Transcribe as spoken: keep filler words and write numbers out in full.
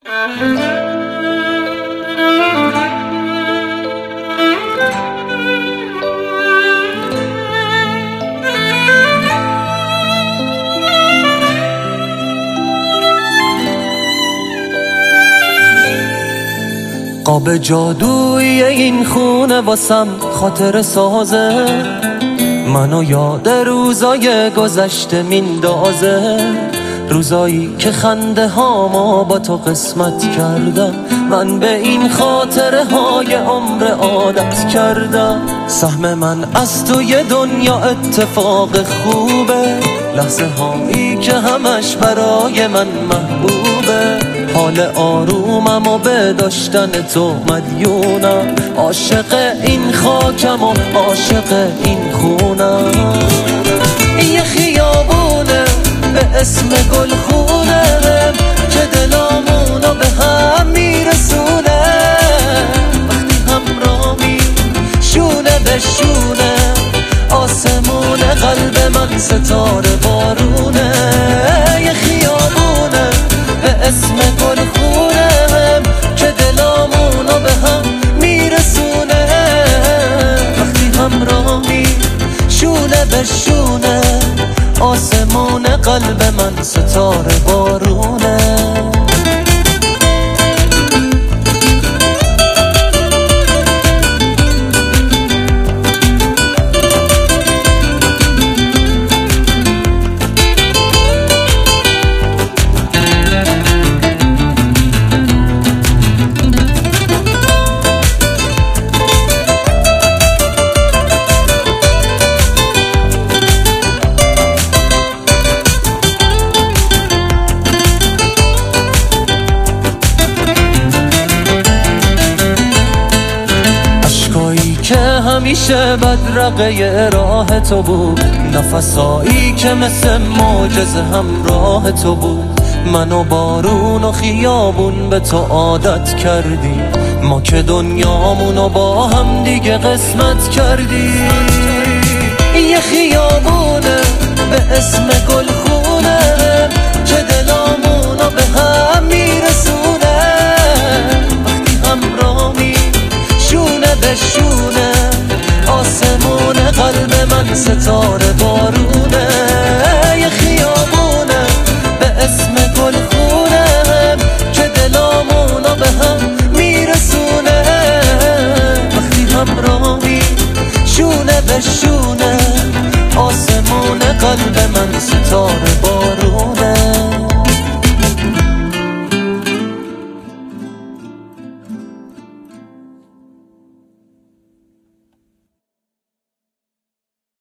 قاب جادویی این خونه واسم خاطر سازه، منو یاد روزای گذشته میندازه، روزایی که خنده هامو با تو قسمت کردم، من به این خاطره های عمر عادت کردم. سهم من از توی دنیا اتفاق خوبه، لحظه هایی که همش برای من محبوبه، حال آرومم و به داشتن تو مدیونم، عاشق این خاکم و عاشق این خونم. یه خیابونه به اسم گلخونه که دلامونو به هم میرسونه، وقتی همراهی شونه به شونه، آسمون قلب من ستاره بارونه. یه خیابونه به اسم گلخونه که دلامونو به هم میرسونه، وقتی همراهی شونه به شونه، آسمون قلب من ستاره بارونه. که همیشه بدرقه راه تو بود، نفسایی که مثل معجزه همراه تو بود، من و بارون و خیابون به تو عادت کردی، ما که دنیامونو با هم دیگه قسمت کردی. یه خیابونه به اسم گل